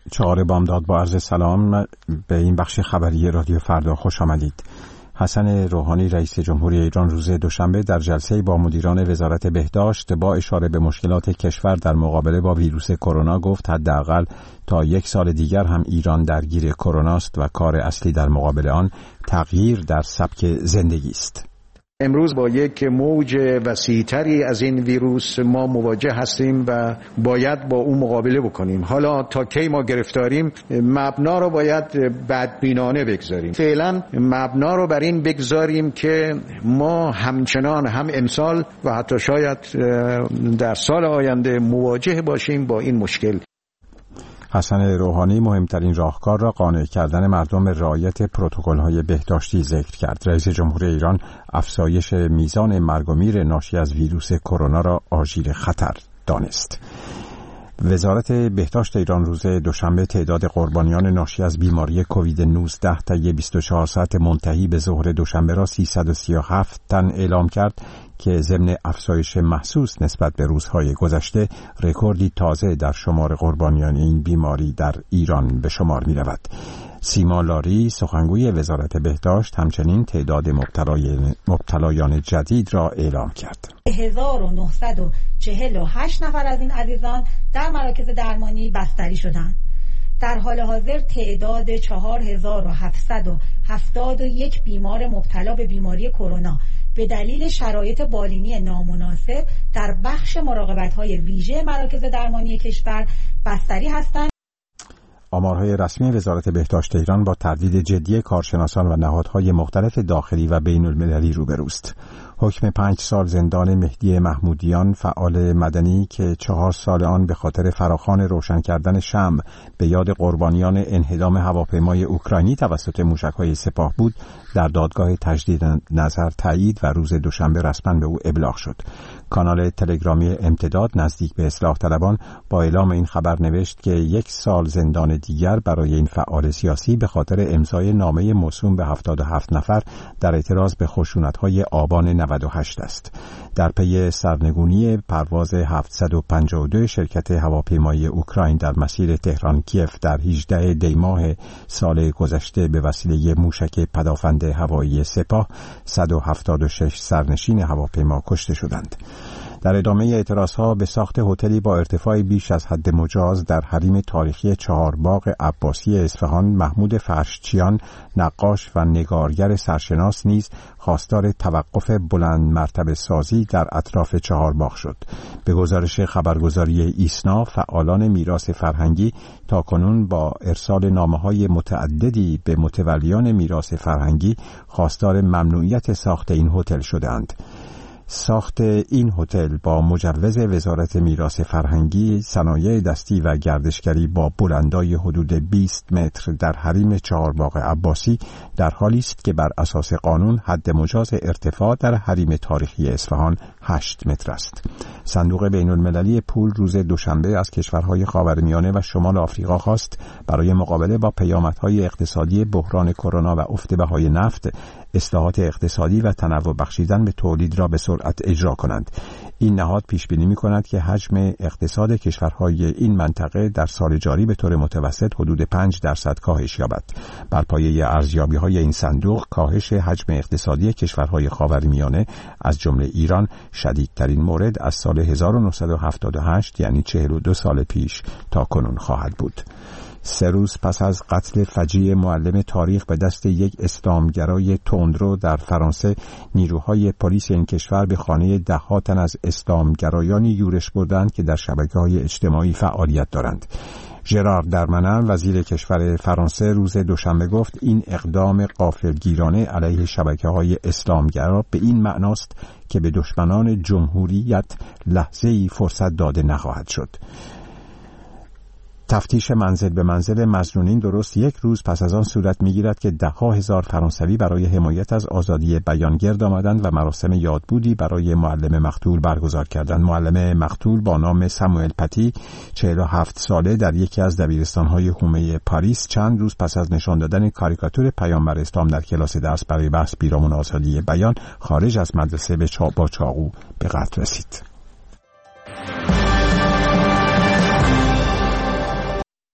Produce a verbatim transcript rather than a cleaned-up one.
چهار بامداد با عرض سلام به این بخش خبری رادیو فردا خوش آمدید. حسن روحانی رئیس جمهوری ایران روز دوشنبه در جلسه‌ای با مدیران وزارت بهداشت با اشاره به مشکلات کشور در مقابله با ویروس کرونا گفت حداقل تا یک سال دیگر هم ایران درگیر کرونا است و کار اصلی در مقابل آن تغییر در سبک زندگی است. امروز با یک موج وسیع‌تری از این ویروس ما مواجه هستیم و باید با اون مقابله بکنیم. حالا تا کی ما گرفتاریم، مبنا رو باید بدبینانه بگذاریم. فعلا مبنا رو بر این بگذاریم که ما همچنان هم امسال و حتی شاید در سال آینده مواجه باشیم با این مشکل. حسن روحانی مهمترین راهکار را قانع کردن مردم به رعایت پروتکل‌های بهداشتی ذکر کرد. رئیس جمهوری ایران افزایش میزان مرگ و میر ناشی از ویروس کرونا را آژیر خطر دانست. وزارت بهداشت ایران روز دوشنبه تعداد قربانیان ناشی از بیماری کووید نوزده طی بیست و چهار ساعت منتهی به ظهر دوشنبه را سیصد و سی و هفت تن اعلام کرد که ضمن افزایش محسوس نسبت به روزهای گذشته رکوردی تازه در شمار قربانیان این بیماری در ایران به شمار می رود. سیما لاری سخنگوی وزارت بهداشت همچنین تعداد مبتلایان جدید را اعلام کرد. هزار و نهصد و چهل و هشت نفر از این عزیزان در مراکز درمانی بستری شدند. در حال حاضر تعداد چهار هزار و هفتصد و هفتاد و یک بیمار مبتلا به بیماری کرونا به دلیل شرایط بالینی نامناسب در بخش مراقبت‌های ویژه مراکز درمانی کشور بستری هستند. آمارهای رسمی وزارت بهداشت ایران با تردید جدی کارشناسان و نهادهای مختلف داخلی و بین المللی روبروست. حکم پنج سال زندان مهدی محمودیان فعال مدنی که چهار سال آن به خاطر فراخوان روشن کردن شمع به یاد قربانیان انهدام هواپیمای اوکراینی توسط موشک‌های سپاه بود در دادگاه تجدید نظر تایید و روز دوشنبه رسما به او ابلاغ شد. کانال تلگرامی امتداد نزدیک به اصلاح طلبان با اعلام این خبر نوشت که یک سال زندان دیگر برای این فعال سیاسی به خاطر امضای نامه موسوم به هفتاد و هفت نفر در اعتراض به خشونت‌های آبان نود و هشت است. در پی سرنگونی پرواز هفتصد و پنجاه و دو شرکت هواپیمایی اوکراین در مسیر تهران کیف در هجدهم دی ماه سال گذشته به وسیله موشک پدافند هوایی سپاه صد و هفتاد و شش سرنشین هواپیما کشته شدند. در ادامه اعتراضها به ساخت هتلی با ارتفاع بیش از حد مجاز در حریم تاریخی چهارباغ عباسی اصفهان، محمود فرشچیان، نقاش و نگارگر سرشناس نیز خواستار توقف بلند مرتبه سازی در اطراف چهارباغ شد. به گزارش خبرگزاری ایسنا، فعالان میراث فرهنگی تاکنون با ارسال نامه‌های متعددی به متولیان میراث فرهنگی خواستار ممنوعیت ساخت این هتل شدند. ساخت این هتل با مجوز وزارت میراث فرهنگی، صنایع دستی و گردشگری با بلندای حدود بیست متر در حریم چهارباغ عباسی در حالی است که بر اساس قانون حد مجاز ارتفاع در حریم تاریخی اصفهان هشت متر است. صندوق بین المللی پول روز دوشنبه از کشورهای خاورمیانه و شمال آفریقا خواست برای مقابله با پیامدهای اقتصادی بحران کرونا و افت بهای نفت، اصلاحات اقتصادی و تنوع بخشیدن به تولید را به سرعت اجرا کنند. این نهاد پیش بینی می‌کند که حجم اقتصاد کشورهای این منطقه در سال جاری به طور متوسط حدود پنج درصد کاهش یابد. بر پایه ارزیابی‌های این صندوق، کاهش حجم اقتصادی کشورهای خاورمیانه از جمله ایران شدیدترین مورد از سال هزار و نهصد و هفتاد و هشت یعنی چهل و دو سال پیش تا کنون خواهد بود. سه روز پس از قتل فجیع معلم تاریخ به دست یک اسلامگرای تندرو در فرانسه، نیروهای پلیس این کشور به خانه ده‌ها تن از اسلامگرایانی یورش بردند که در شبکه‌های اجتماعی فعالیت دارند. ژرار درمنن وزیر کشور فرانسه روز دوشنبه گفت این اقدام غافلگیرانه علیه شبکه‌های اسلامگرا به این معناست که به دشمنان جمهوریت لحظه‌ای فرصت داده نخواهد شد. تفتیش منزل به منزل مظنونین درست یک روز پس از آن صورت می‌گیرد که ده‌ها هزار فرانسوی برای حمایت از آزادی بیان گرد آمدند و مراسم یادبودی برای معلم مقتول برگزار کردند. معلم مقتول با نام ساموئل پتی، چهل و هفت ساله، در یکی از دبیرستان‌های حومه پاریس چند روز پس از نشان دادن کاریکاتور پیامبر اسلام در کلاس درس برای بحث پیرامون آزادی بیان، خارج از مدرسه به چا با چاقو به قتل رسید.